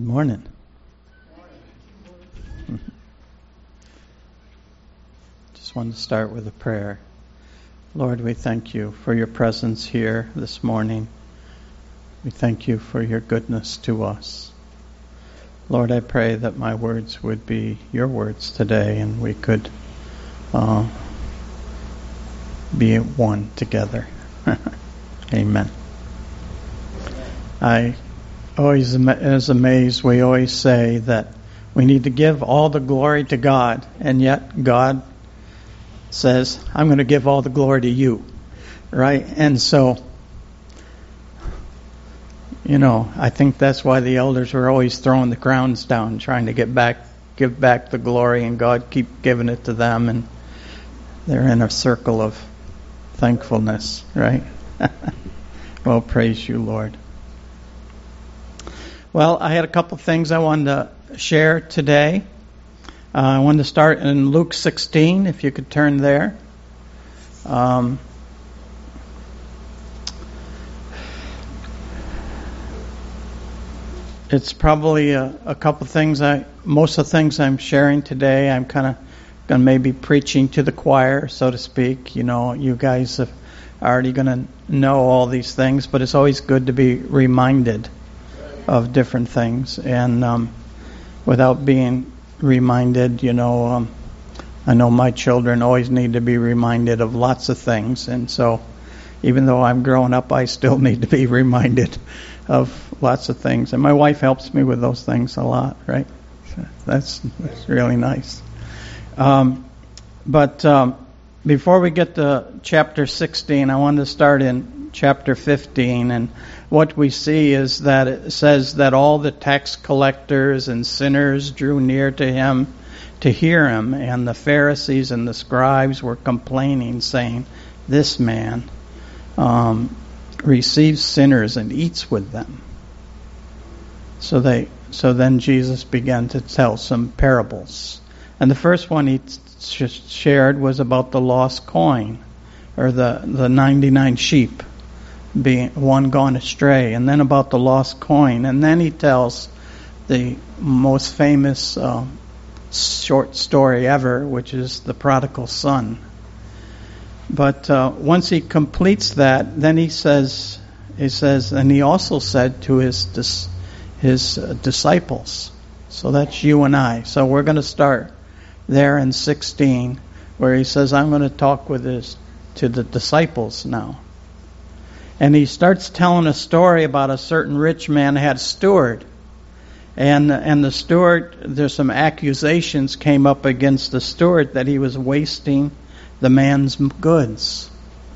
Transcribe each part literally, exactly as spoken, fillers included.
Good morning. Just want to start with a prayer. Lord, we thank you for your presence here this morning. We thank you for your goodness to us. Lord, I pray that my words would be your words today and we could uh, be one together. Amen. I always is amazed. We always say that we need to give all the glory to God, and yet God says, I'm going to give all the glory to you, right? And so, you know, I think that's why the elders were always throwing the crowns down, trying to get back, give back the glory, and God keep giving it to them, and they're in a circle of thankfulness, right? Well, praise you, Lord. Well, I had a couple things I wanted to share today. Uh, I wanted to start in Luke sixteen, if you could turn there. Um, it's probably a, a couple things. I most of the things I'm sharing today, I'm kind of going to maybe preaching to the choir, so to speak. You know, you guys are already going to know all these things, but it's always good to be reminded of different things, and um, without being reminded, you know, um, I know my children always need to be reminded of lots of things, and so even though I'm growing up, I still need to be reminded of lots of things, and my wife helps me with those things a lot, right? So that's, that's really nice. Um, but um, before we get to chapter sixteen, I wanted to start in chapter fifteen, and what we see is that it says that all the tax collectors and sinners drew near to him to hear him, and the Pharisees and the scribes were complaining, saying, this man um, receives sinners and eats with them. So they, so then Jesus began to tell some parables. And the first one he t- shared was about the lost coin, or the, the ninety-nine sheep, being one gone astray, and then about the lost coin, and then he tells the most famous uh, short story ever, which is the prodigal son. But uh, once he completes that, then he says, he says, and he also said to his dis- his uh, disciples. So that's you and I. So we're going to start there in sixteen, where he says, I'm going to talk with his to the disciples now. And he starts telling a story about a certain rich man had a steward. And and the steward, there's some accusations came up against the steward that he was wasting the man's goods.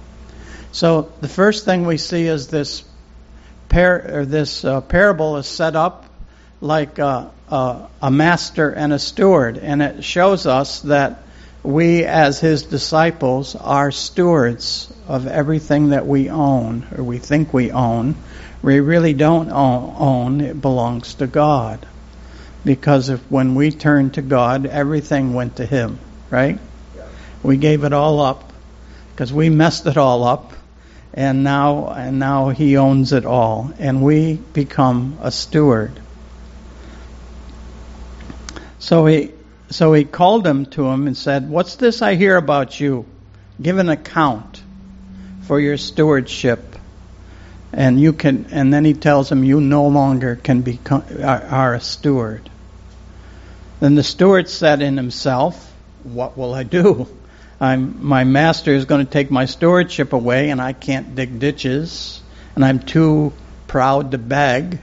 So the first thing we see is this par- or this uh, parable is set up like a, a, a master and a steward. And it shows us that we as his disciples are stewards of everything that we own, or we think we own. We really don't own. It belongs to God. Because if when we turned to God, everything went to him, right? Yeah. We gave it all up because we messed it all up, and now and now he owns it all, and we become a steward. So he So he called him to him and said, what's this I hear about you? Give an account for your stewardship. And you can, and then he tells him, you no longer can become, are, are a steward. Then the steward said in himself, what will I do? I'm, my master is going to take my stewardship away, and I can't dig ditches, and I'm too proud to beg.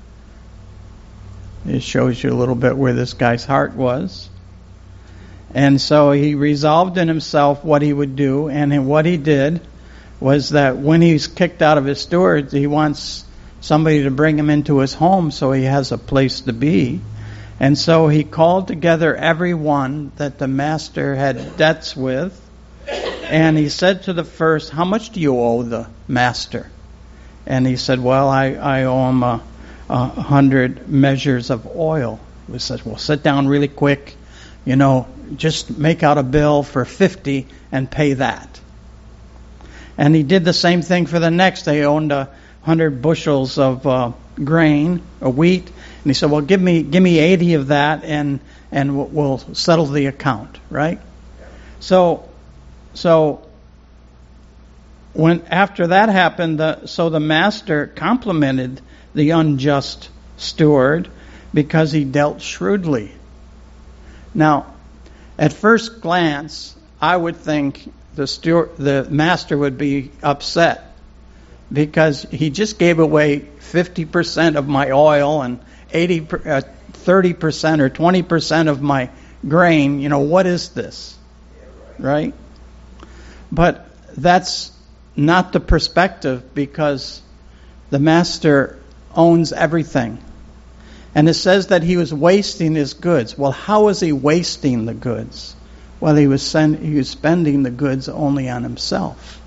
It shows you a little bit where this guy's heart was. And so he resolved in himself what he would do, and what he did was that when he's kicked out of his steward, he wants somebody to bring him into his home so he has a place to be. And so he called together everyone that the master had debts with, and he said to the first, how much do you owe the master? And he said, well, I, I owe him a a hundred measures of oil. He says, well, sit down really quick, you know, just make out a bill for fifty and pay that. And he did the same thing for the next. They owned a hundred bushels of uh, grain, or wheat, he said, well, give me give me eighty of that, and and we'll, we'll settle the account, right? So, so when after that happened, the, so the master complimented the unjust steward because he dealt shrewdly. Now, at first glance, I would think the steward, the master would be upset because he just gave away fifty percent of my oil and eighty, uh, thirty percent or twenty percent of my grain. You know, what is this? Right? But that's not the perspective, because the master owns everything. And it says that he was wasting his goods. Well, how was he wasting the goods? Well, he was send, he was spending the goods only on himself.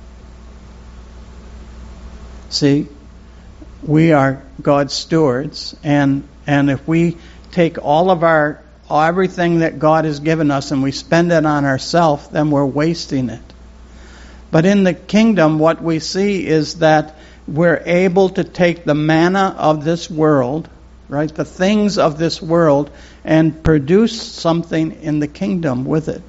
See, we are God's stewards, and and if we take all of our everything that God has given us and we spend it on ourselves, then we're wasting it. But in the kingdom, what we see is that we're able to take the manna of this world, right, the things of this world, and produce something in the kingdom with it.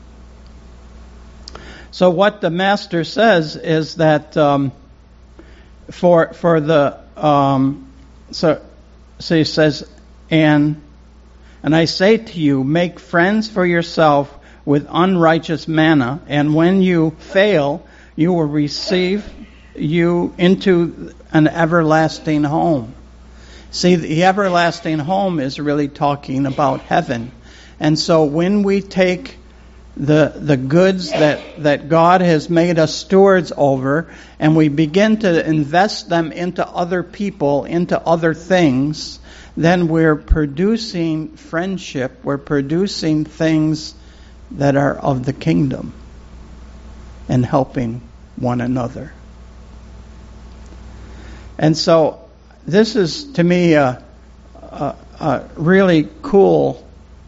So what the master says is that um, for for the um, so so he says, and and I say to you, make friends for yourself with unrighteous manna, and when you fail, you will receive you into an everlasting home. See, the everlasting home is really talking about heaven. And so when we take the the goods that, that God has made us stewards over, and we begin to invest them into other people, into other things, then we're producing friendship, we're producing things that are of the kingdom and helping one another. And so this is, to me, a, a, a really cool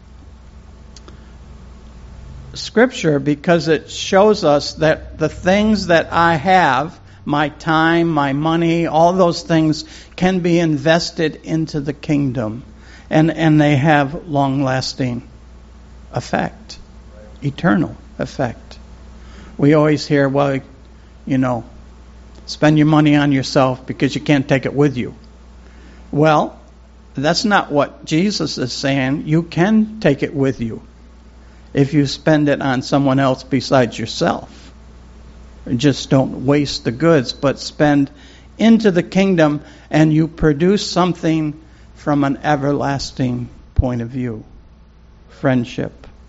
scripture, because it shows us that the things that I have, my time, my money, all those things can be invested into the kingdom, and, and they have long-lasting effect, eternal effect. We always hear, well, you know, spend your money on yourself because you can't take it with you. Well, that's not what Jesus is saying. You can take it with you if you spend it on someone else besides yourself. Just don't waste the goods, but spend into the kingdom, and you produce something from an everlasting point of view. Friendship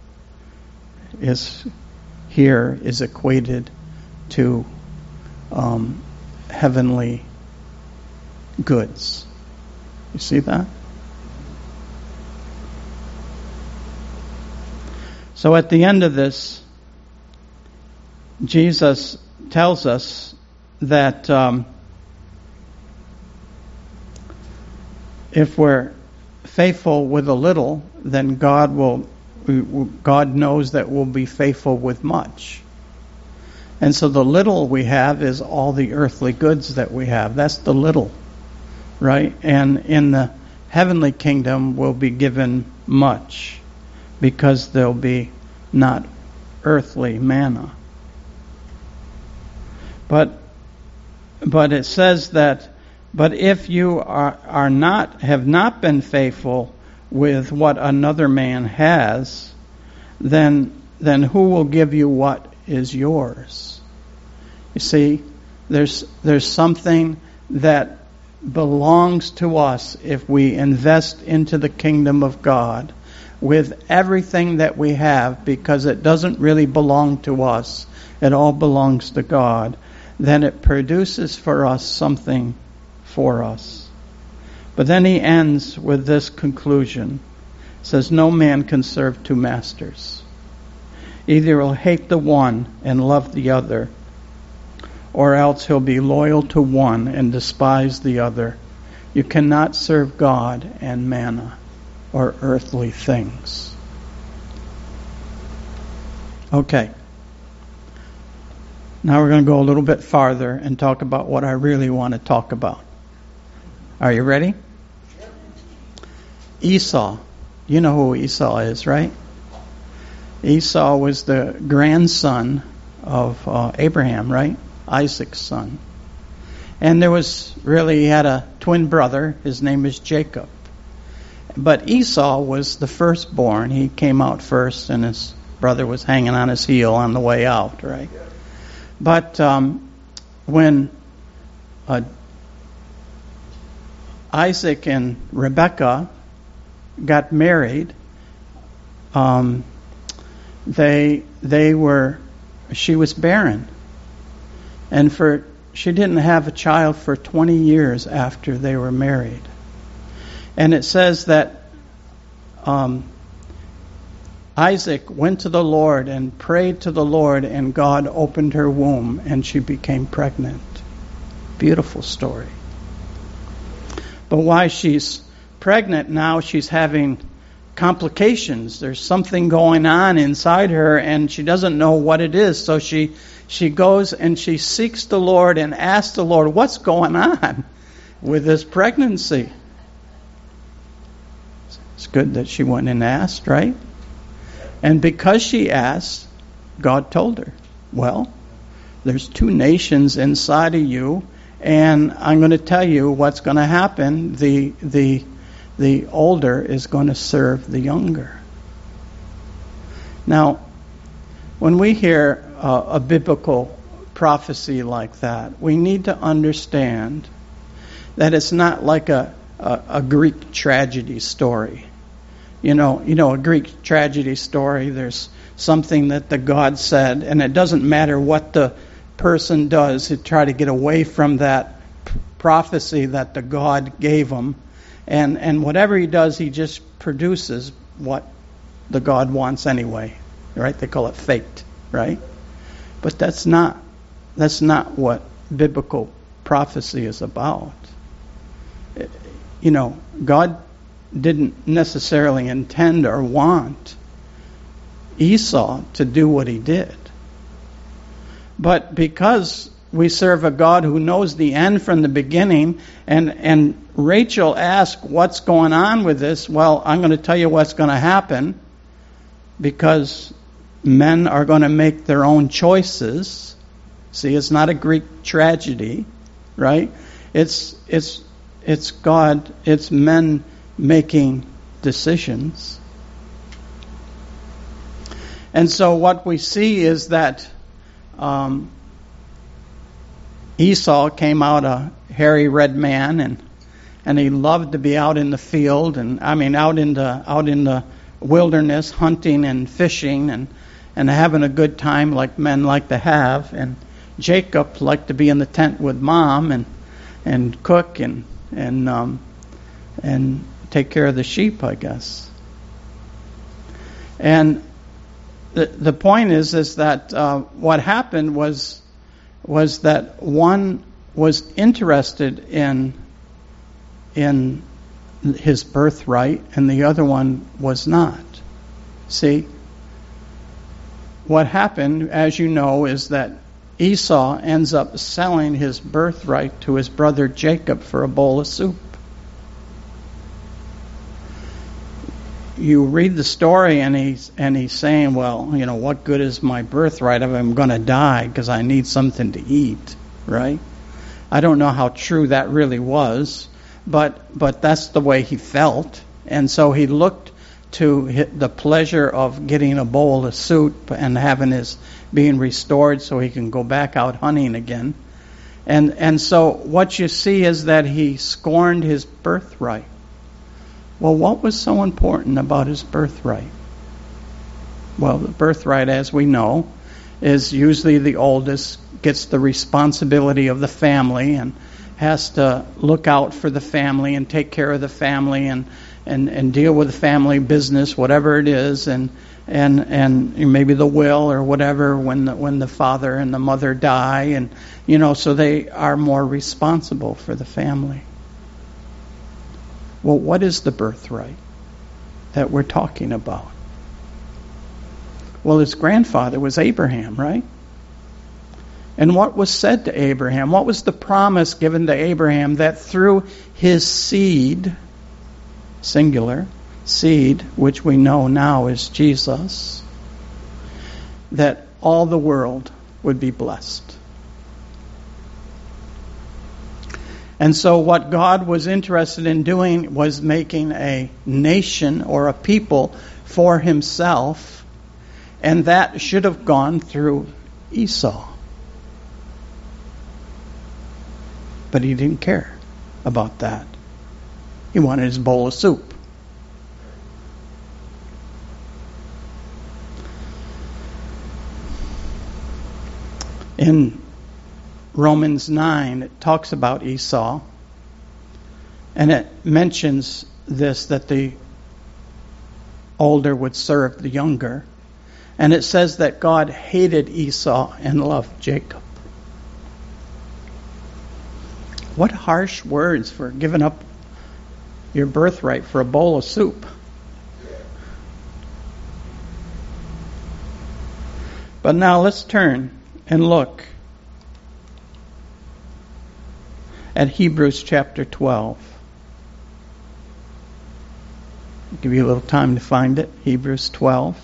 is here is equated to um, heavenly goods. You see that? So at the end of this, Jesus tells us that um, if we're faithful with a little, then God will, God knows that we'll be faithful with much. And so the little we have is all the earthly goods that we have. That's the little, right? And in the heavenly kingdom, we'll be given much, because there'll be not earthly manna. But but it says that, but if you are are not have not been faithful with what another man has, then then who will give you what is yours? You see, there's there's something that belongs to us if we invest into the kingdom of God with everything that we have, because it doesn't really belong to us. It all belongs to God. Then it produces for us something for us. But then he ends with this conclusion. It says, no man can serve two masters. Either he'll hate the one and love the other, or else he'll be loyal to one and despise the other. You cannot serve God and manna, or earthly things. Okay. Now we're going to go a little bit farther and talk about what I really want to talk about. Are you ready? Esau. You know who Esau is, right? Esau was the grandson of uh, Abraham, right? Isaac's son. And there was really, he had a twin brother. His name is Jacob. But Esau was the firstborn. He came out first, and his brother was hanging on his heel on the way out, right? But um, when uh, Isaac and Rebekah got married, um, they they were she was barren, and for she didn't have a child for twenty years after they were married. And it says that um, Isaac went to the Lord and prayed to the Lord, and God opened her womb, and she became pregnant. Beautiful story. But while she's pregnant now, she's having complications. There's something going on inside her, and she doesn't know what it is. So she she goes and she seeks the Lord and asks the Lord, what's going on with this pregnancy? It's good that she went and asked, right? And because she asked, God told her, well, there's two nations inside of you, and I'm going to tell you what's going to happen. The the the older is going to serve the younger. Now, when we hear uh, a biblical prophecy like that, we need to understand that it's not like a, a, a Greek tragedy story. You know, you know, a Greek tragedy story, there's something that the God said, and it doesn't matter what the person does to try to get away from that p- prophecy that the God gave him. And and whatever he does, he just produces what the God wants anyway, right? They call it fate, right? But that's not that's not what biblical prophecy is about. You know, God didn't necessarily intend or want Esau to do what he did. But because we serve a God who knows the end from the beginning, and and Rachel asked, what's going on with this? Well, I'm going to tell you what's going to happen, because men are going to make their own choices. See, it's not a Greek tragedy, right? It's it's it's God, it's men making decisions. And so what we see is that um, Esau came out a hairy red man, and and he loved to be out in the field, and I mean out in the out in the wilderness, hunting and fishing and and having a good time like men like to have. And Jacob liked to be in the tent with mom and and cook and and um, and take care of the sheep, I guess. And the the point is is that uh, what happened was was that one was interested in in his birthright, and the other one was not. See, what happened, as you know, is that Esau ends up selling his birthright to his brother Jacob for a bowl of soup. You read the story, and he's and he's saying, well, you know, what good is my birthright if I'm going to die because I need something to eat, right? I don't know how true that really was, but but that's the way he felt. And so he looked to the pleasure of getting a bowl of soup and having his being restored so he can go back out hunting again. And and so what you see is that he scorned his birthright. Well, what was so important about his birthright? Well, the birthright, as we know, is usually the oldest gets the responsibility of the family and has to look out for the family and take care of the family and, and, and deal with the family business, whatever it is, and and and maybe the will or whatever when the, when the father and the mother die, and you know, so they are more responsible for the family. Well, what is the birthright that we're talking about? Well, his grandfather was Abraham, right? And what was said to Abraham? What was the promise given to Abraham? That through his seed, singular, seed, which we know now is Jesus, that all the world would be blessed. And so what God was interested in doing was making a nation or a people for himself, and that should have gone through Esau. But he didn't care about that. He wanted his bowl of soup. In Romans nine, it talks about Esau, and it mentions this, that the older would serve the younger. And it says that God hated Esau and loved Jacob. What harsh words for giving up your birthright for a bowl of soup. But now let's turn and look at Hebrews chapter twelve. I'll give you a little time to find it. Hebrews twelve.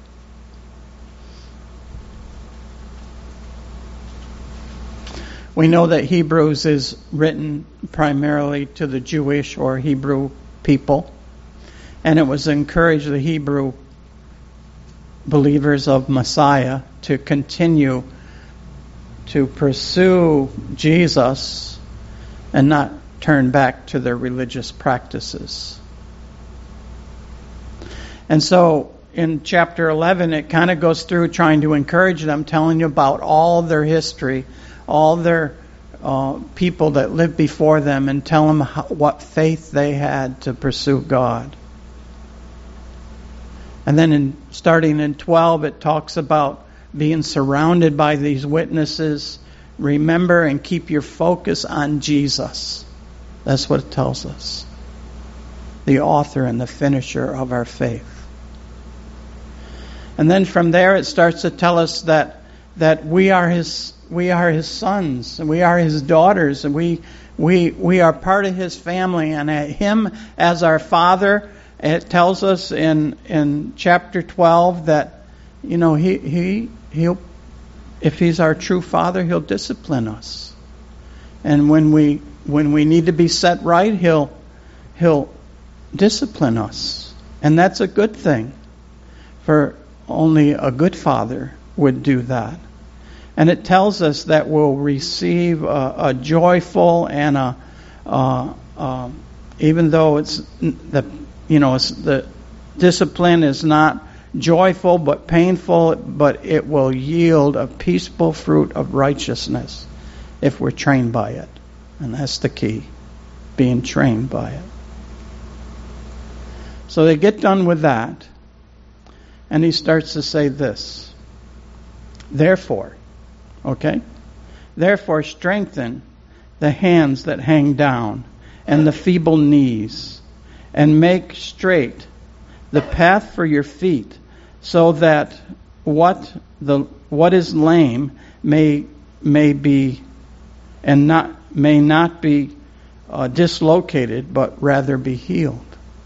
We know that Hebrews is written primarily to the Jewish or Hebrew people, and it was to encourage the Hebrew believers of Messiah to continue to pursue Jesus and not turn back to their religious practices. And so in chapter eleven, it kind of goes through trying to encourage them, telling you about all their history, all their uh, people that lived before them, and tell them how, what faith they had to pursue God. And then in starting in twelve, it talks about being surrounded by these witnesses. Remember and keep your focus on Jesus. That's what it tells us. The author and the finisher of our faith. And then from there it starts to tell us that that we are his we are his sons and we are his daughters, and we we we are part of his family, and him as our father. It tells us in in chapter twelve that, you know, he he he'll if he's our true father, he'll discipline us. And when we when we need to be set right, he'll he'll discipline us. And that's a good thing. For only a good father would do that. And it tells us that we'll receive a, a joyful and a uh, uh, even though it's the you know it's, the discipline is not joyful but painful, but it will yield a peaceful fruit of righteousness if we're trained by it. And that's the key, being trained by it. So they get done with that, and he starts to say this. Therefore, okay? Therefore strengthen the hands that hang down and the feeble knees, and make straight the path for your feet, so that what the what is lame may may be and not may not be uh, dislocated, but rather be healed.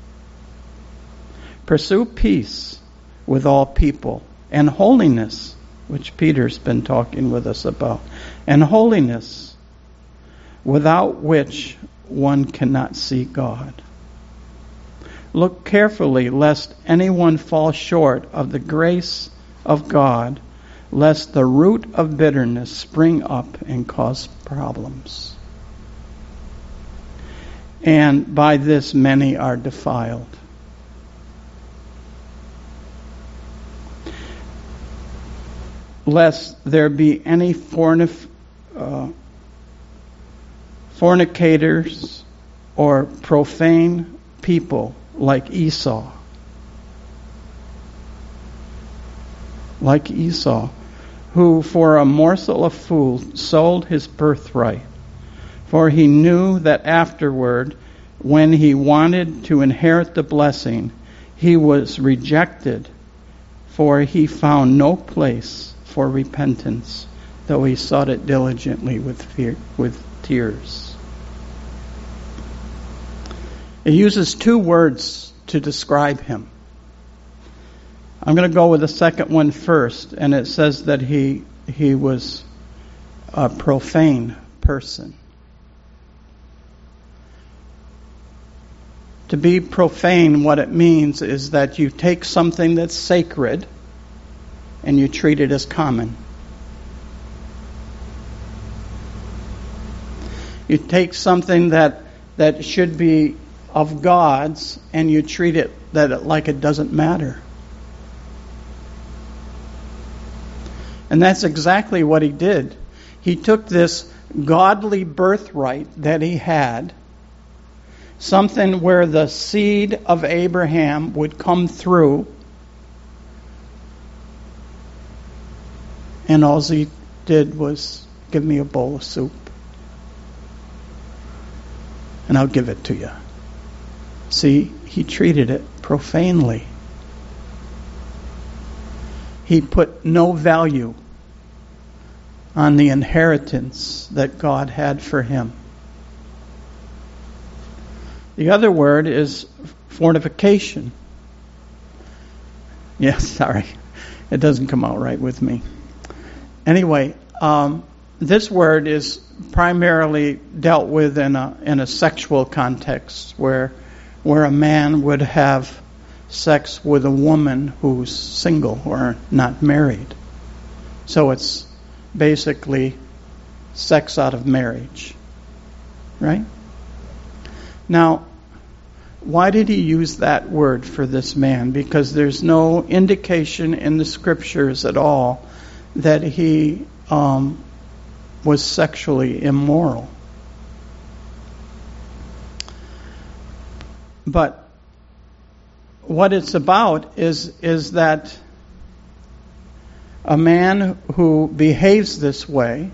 Pursue peace with all people and holiness, which Peter's been talking with us about, and holiness, without which one cannot see God. Look carefully lest anyone fall short of the grace of God, lest the root of bitterness spring up and cause problems. And by this many are defiled. Lest there be any fornif- uh, fornicators or profane people like Esau. Like Esau, who for a morsel of food sold his birthright. For he knew that afterward, when he wanted to inherit the blessing, he was rejected, for he found no place for repentance, though he sought it diligently with fear, with tears. It uses two words to describe him. I'm going to go with the second one first, and it says that he he was a profane person. To be profane, what it means is that you take something that's sacred and you treat it as common. You take something that that should be of God's and you treat it that it, like it doesn't matter. And that's exactly what he did. He took this godly birthright that he had, something where the seed of Abraham would come through, and all he did was give me a bowl of soup, and I'll give it to you. See, he treated it profanely. He put no value on the inheritance that God had for him. The other word is fornication. Yes, sorry. It doesn't come out right with me. Anyway, um, this word is primarily dealt with in a in a sexual context, where where a man would have sex with a woman who's single or not married. So it's basically sex out of marriage, right? Now, why did he use that word for this man? Because there's no indication in the scriptures at all that he um, was sexually immoral. But what it's about is is that a man who behaves this way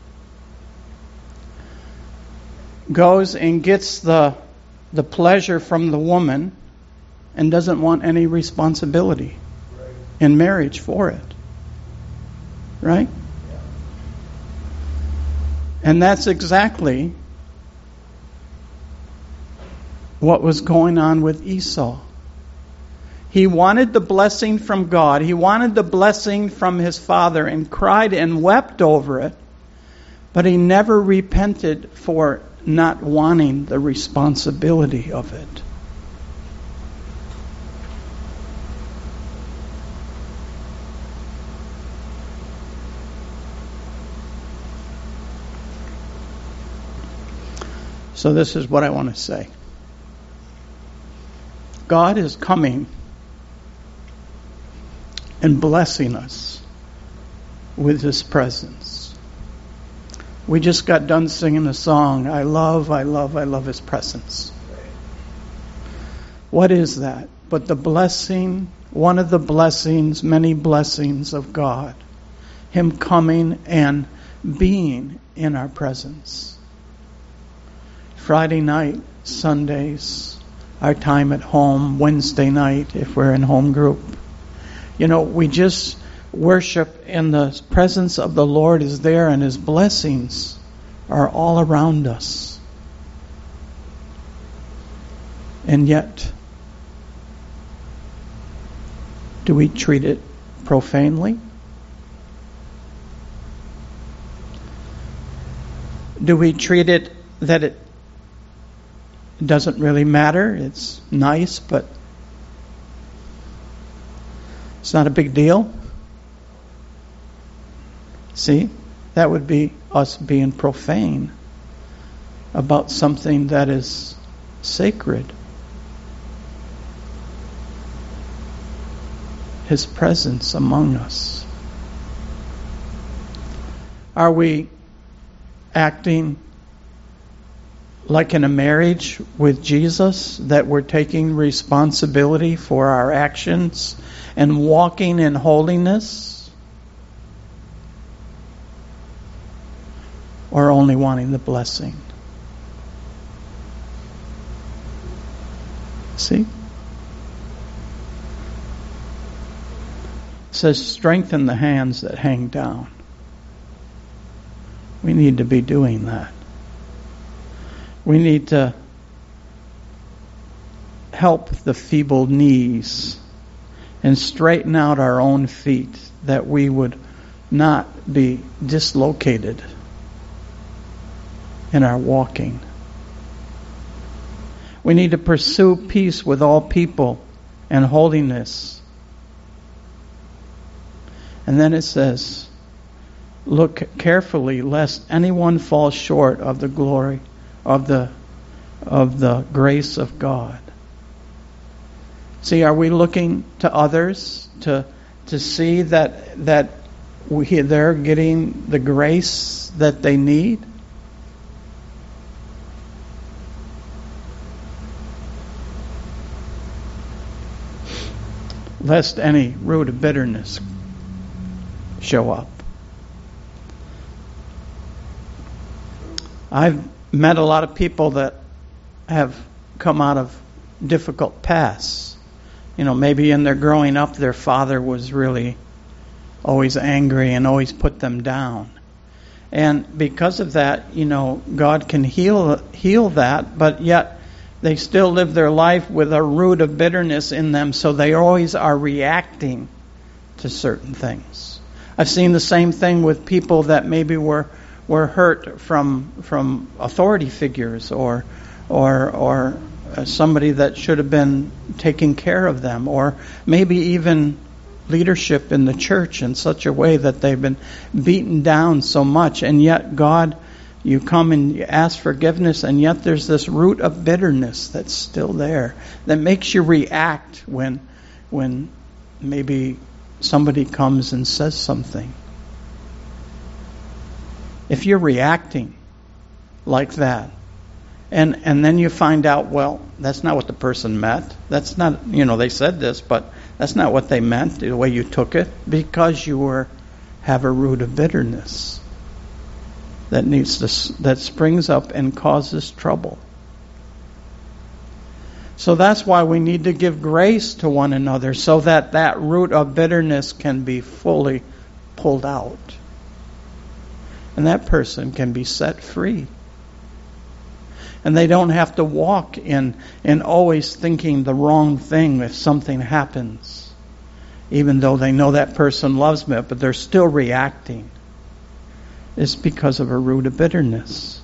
goes and gets the the pleasure from the woman and doesn't want any responsibility right. in marriage for it. Right? Yeah. And that's exactly what was going on with Esau. He wanted the blessing from God. He wanted the blessing from his father and cried and wept over it. But he never repented for not wanting the responsibility of it. So this is what I want to say. God is coming and blessing us with His presence. We just got done singing a song, I love, I love, I love His presence. What is that? But the blessing, one of the blessings, many blessings of God. Him coming and being in our presence. Friday night, Sundays, our time at home, Wednesday night if we're in home group. You know, we just worship and the presence of the Lord is there and His blessings are all around us. And yet, do we treat it profanely? Do we treat it that it doesn't really matter? It's nice, but it's not a big deal. See, that would be us being profane about something that is sacred. His presence among us. Are we acting like in a marriage with Jesus, that we're taking responsibility for our actions and walking in holiness? Or only wanting the blessing? See? It says, strengthen the hands that hang down. We need to be doing that. We need to help the feeble knees and straighten out our own feet, that we would not be dislocated in our walking. We need to pursue peace with all people and holiness. And then it says, look carefully lest anyone fall short of the glory of the of the grace of God. See, are we looking to others to to see that that we, they're getting the grace that they need? Lest any root of bitterness show up. I've met a lot of people that have come out of difficult pasts. You know, maybe in their growing up, their father was really always angry and always put them down. And because of that, you know, God can heal heal that, but yet they still live their life with a root of bitterness in them, so they always are reacting to certain things. I've seen the same thing with people that maybe were were hurt from from authority figures or or or somebody that should have been taking care of them, or maybe even leadership in the church in such a way that they've been beaten down so much, and yet God, you come and you ask forgiveness, and yet there's this root of bitterness that's still there that makes you react when when maybe somebody comes and says something. If you're reacting like that, and and then you find out, well, that's not what the person meant. That's not, you know, they said this, but that's not what they meant, the way you took it, because you were have a root of bitterness that needs to, that springs up and causes trouble. So that's why we need to give grace to one another, so that that root of bitterness can be fully pulled out. And that person can be set free. And they don't have to walk in, in always thinking the wrong thing if something happens. Even though they know that person loves me, but they're still reacting. It's because of a root of bitterness.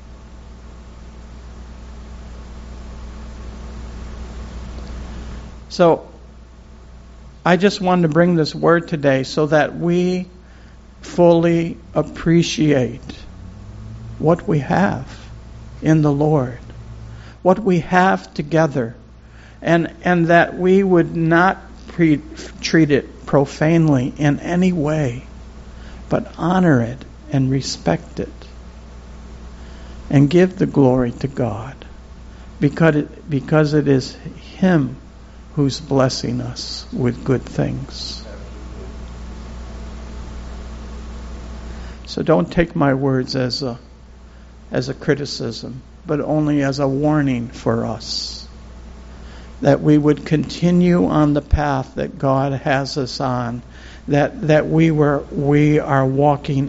So, I just wanted to bring this word today so that we fully appreciate what we have in the Lord, what we have together, and and that we would not pre- treat it profanely in any way, but honor it and respect it, and give the glory to God, because it, because it is Him who's blessing us with good things. So don't take my words as a as a criticism, but only as a warning for us, that we would continue on the path that God has us on, that that we were we are walking